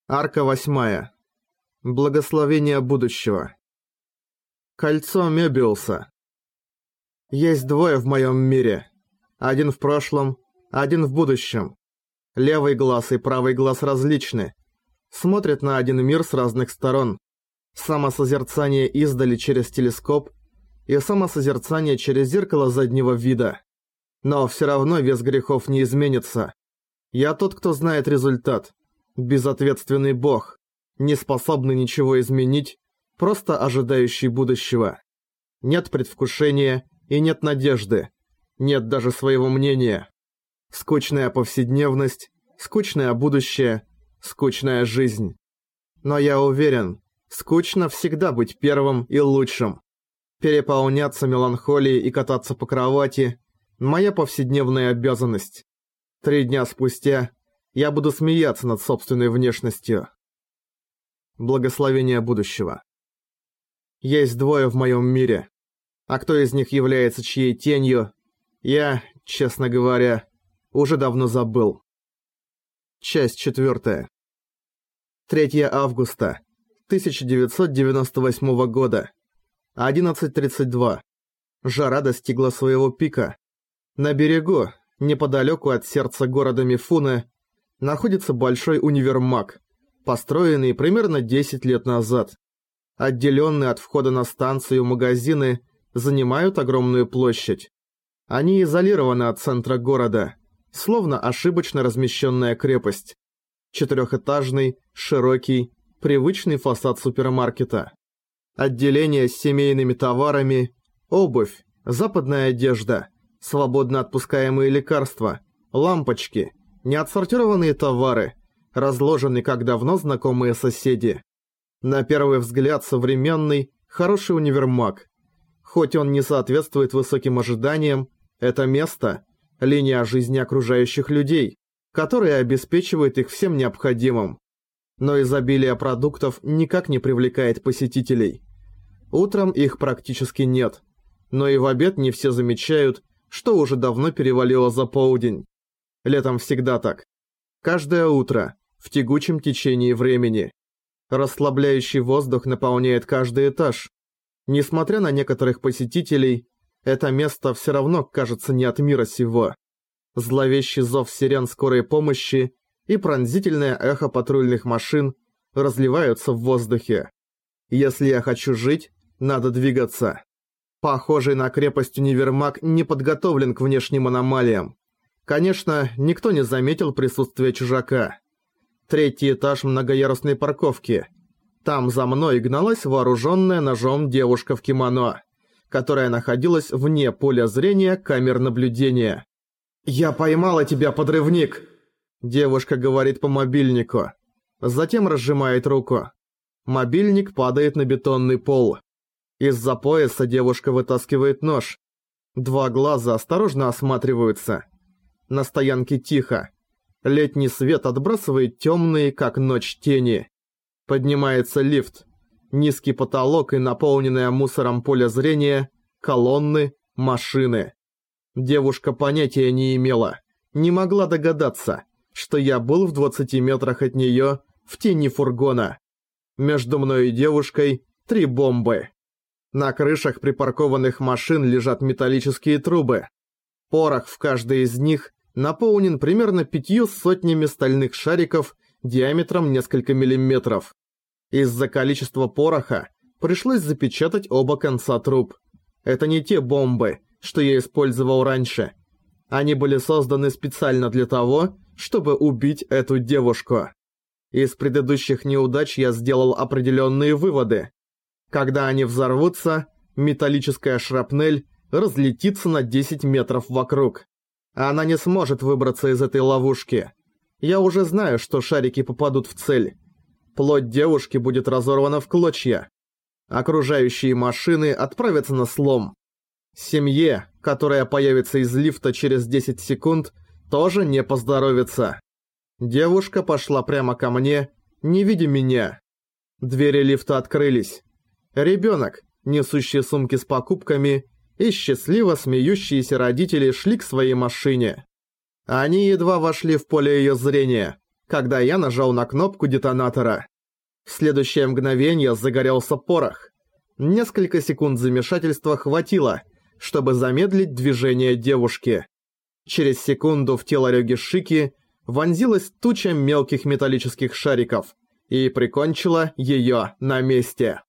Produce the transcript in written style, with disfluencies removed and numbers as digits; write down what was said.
Арка 8. Благословение будущего. Кольцо Мёбиуса. Есть двое в моем мире. Один в прошлом, один в будущем. Левый глаз и правый глаз различны. Смотрят на один мир с разных сторон. Самосозерцание издали через телескоп и самосозерцание через зеркало заднего вида. Но все равно вес грехов не изменится. Я тот, кто знает результат. Безответственный бог, не способный ничего изменить, просто ожидающий будущего. Нет предвкушения и нет надежды, нет даже своего мнения. Скучная повседневность, скучное будущее, скучная жизнь. Но я уверен, скучно всегда быть первым и лучшим. Переполняться меланхолией и кататься по кровати – моя повседневная обязанность. 3 дня спустя я буду смеяться над собственной внешностью. Благословение будущего. Есть двое в моем мире. А кто из них является чьей тенью, я, честно говоря, уже давно забыл. Часть 4. 3 августа 1998 года. 11:32. Жара достигла своего пика. На берегу, неподалеку от сердца города Мифуне, находится большой универмаг, построенный примерно 10 лет назад. Отделенные от входа на станцию магазины занимают огромную площадь. Они изолированы от центра города, словно ошибочно размещенная крепость. 4-этажный, широкий, привычный фасад супермаркета. Отделение с семейными товарами, обувь, западная одежда, свободно отпускаемые лекарства, лампочки, неотсортированные товары, разложенные как давно знакомые соседи. На первый взгляд современный, хороший универмаг. Хоть он не соответствует высоким ожиданиям, это место – линия жизни окружающих людей, которая обеспечивает их всем необходимым. Но изобилие продуктов никак не привлекает посетителей. Утром их практически нет, но и в обед не все замечают, что уже давно перевалило за полдень. Летом всегда так. Каждое утро, в тягучем течении времени. Расслабляющий воздух наполняет каждый этаж. Несмотря на некоторых посетителей, это место все равно кажется не от мира сего. Зловещий зов сирен скорой помощи и пронзительное эхо патрульных машин разливаются в воздухе. Если я хочу жить, надо двигаться. Похожий на крепость универмаг не подготовлен к внешним аномалиям. Конечно, никто не заметил присутствия чужака. 3-й этаж многоярусной парковки. Там за мной гналась вооруженная ножом девушка в кимоно, которая находилась вне поля зрения камер наблюдения. «Я поймала тебя, подрывник!» Девушка говорит по мобильнику. Затем разжимает руку. Мобильник падает на бетонный пол. Из-за пояса девушка вытаскивает нож. 2 глаза осторожно осматриваются. На стоянке тихо. Летний свет отбрасывает темные, как ночь, тени. Поднимается лифт. Низкий потолок и наполненное мусором поле зрения, колонны, машины. Девушка понятия не имела, не могла догадаться, что я был в 20 метрах от нее, в тени фургона. Между мной и девушкой 3 бомбы. На крышах припаркованных машин лежат металлические трубы. Порох в каждой из них наполнен примерно 5 сотнями стальных шариков диаметром несколько миллиметров. Из-за количества пороха пришлось запечатать оба конца труб. Это не те бомбы, что я использовал раньше. Они были созданы специально для того, чтобы убить эту девушку. Из предыдущих неудач я сделал определенные выводы. Когда они взорвутся, металлическая шрапнель разлетится на 10 метров вокруг. Она не сможет выбраться из этой ловушки. Я уже знаю, что шарики попадут в цель. Плоть девушки будет разорвана в клочья. Окружающие машины отправятся на слом. Семье, которая появится из лифта через 10 секунд, тоже не поздоровится. Девушка пошла прямо ко мне, не видя меня. Двери лифта открылись. Ребенок, несущий сумки с покупками, и счастливо смеющиеся родители шли к своей машине. Они едва вошли в поле ее зрения. когда я нажал на кнопку детонатора. В следующее мгновение загорелся порох. Несколько секунд замешательства хватило, чтобы замедлить движение девушки. Через секунду в тело Рёги Шики вонзилась туча мелких металлических шариков и прикончила её на месте.